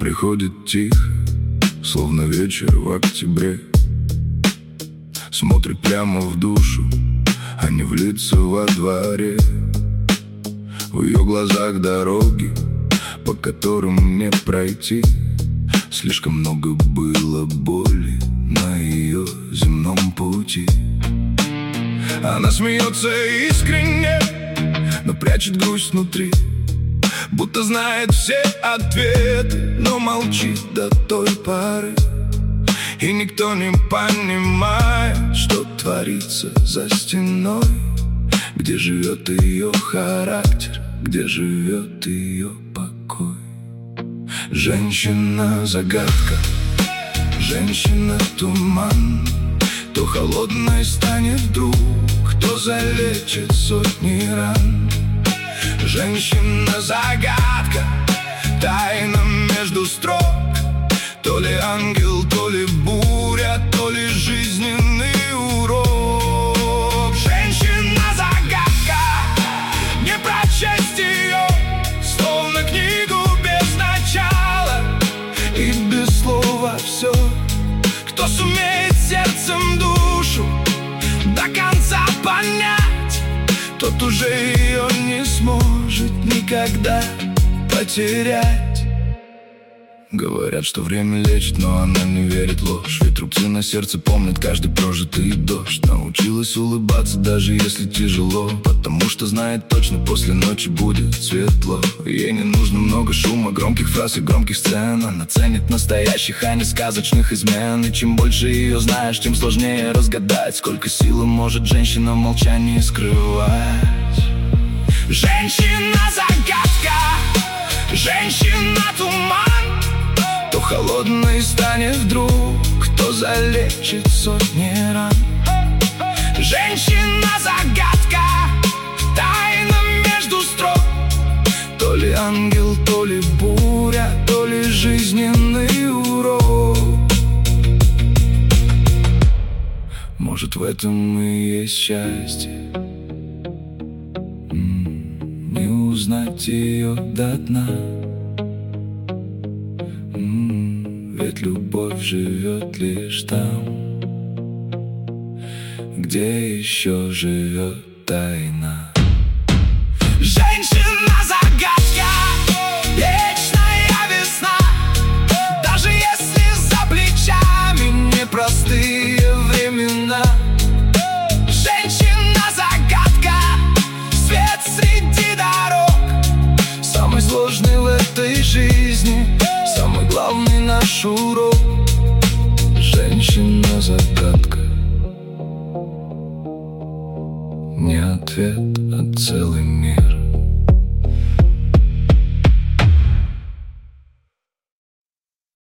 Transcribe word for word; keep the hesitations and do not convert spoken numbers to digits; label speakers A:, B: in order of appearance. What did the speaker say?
A: приходит тихо, словно вечер в октябре. Смотрит прямо в душу, а не в лица во дворе. В ее глазах дороги, по которым не пройти. Слишком много было боли на ее земном пути. Она смеется искренне, но прячет грусть внутри, будто знает все ответы, но молчит до той поры. И никто не понимает, что творится за стеной, где живет ее характер, где живет ее покой. Женщина-загадка, женщина-туман, то холодной станет вдруг, то залечит сотни ран. Женщина-загадка, тайна между строк, то ли ангел, то ли буря, то ли жизненный урок. Женщина-загадка, не прочесть ее, словно книгу без начала и без слова все. Кто сумеет сердцем душу до конца понять, тот уже ее не сможет никогда потерять. Говорят, что время лечит, но она не верит в ложь. Ведь рубцы на сердце помнят каждый прожитый дождь. Научилась улыбаться, даже если тяжело, потому что знает точно, после ночи будет светло. Ей не нужно много шума, громких фраз и громких сцен. Она ценит настоящих, а не сказочных измен. И чем больше ее знаешь, тем сложнее разгадать, сколько силы может женщина в молчании скрывать. Женщина-загадка, женщина-туман, то холодной станет вдруг, кто залечит сотни ран. Женщина-загадка, тайна между строк, то ли ангел, то ли буря, то ли жизненный урок. Может, в этом и есть счастье, не узнать ее до дна. Ведь любовь живет лишь там, где еще живет тайна. Женщина-загадка, вечная весна, даже если за плечами непростые времена. Женщина-загадка, свет среди дорог, самый сложный в этой жизни, самый главный наш урок. Женщина-загадка, не ответ, а целый мир.